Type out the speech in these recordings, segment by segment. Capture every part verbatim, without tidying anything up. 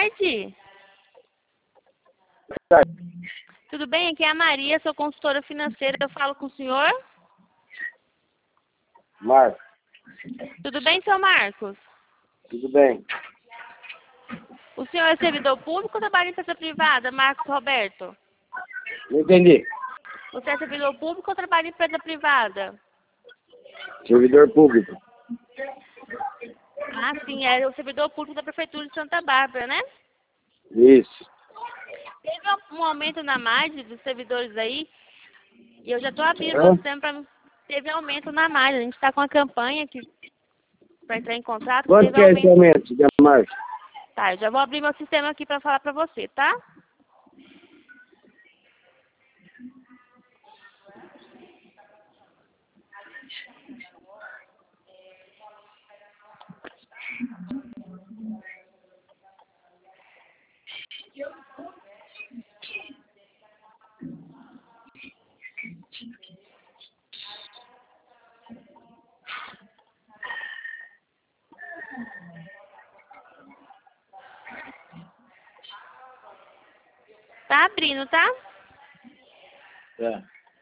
tarde. Boa tarde. Tudo bem? Aqui é a Maria, sou consultora financeira. Eu falo com o senhor? Marcos. Tudo bem, seu Marcos? Tudo bem. O senhor é servidor público ou trabalha em empresa privada, Marcos Roberto? Não entendi. Você é servidor público ou trabalha em empresa privada? Servidor público. Ah, sim, é o servidor público da Prefeitura de Santa Bárbara, né? Isso. Teve um aumento na margem dos servidores aí, e eu já estou abrindo Hã? o sistema para... Teve aumento na margem, a gente está com a campanha aqui para entrar em contato. Quanto Teve que é esse aumento. aumento da margem? Tá, eu já vou abrir meu sistema aqui para falar para você, tá? Tá abrindo, tá? É.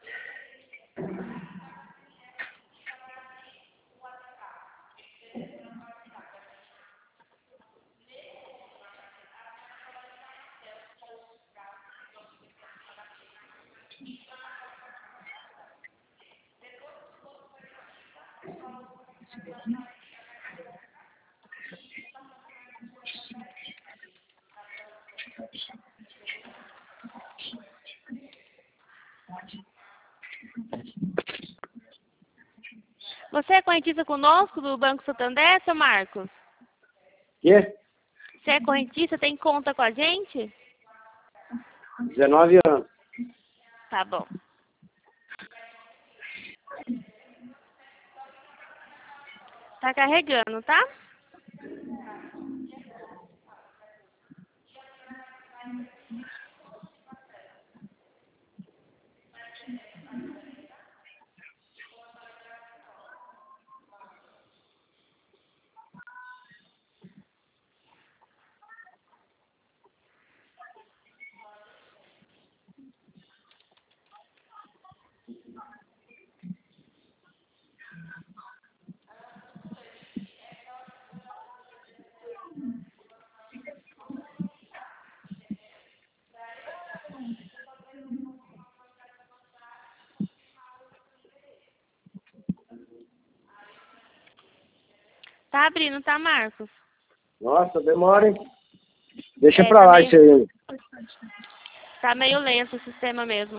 Você é correntista conosco do Banco Santander, seu Marcos? Quê? Você é correntista, tem conta com a gente? dezenove anos. Tá bom. Tá carregando, tá? Tá abrindo, tá, Marcos? Nossa, demora, hein? Deixa É, pra tá lá meio- isso aí. Tá meio lento o sistema mesmo.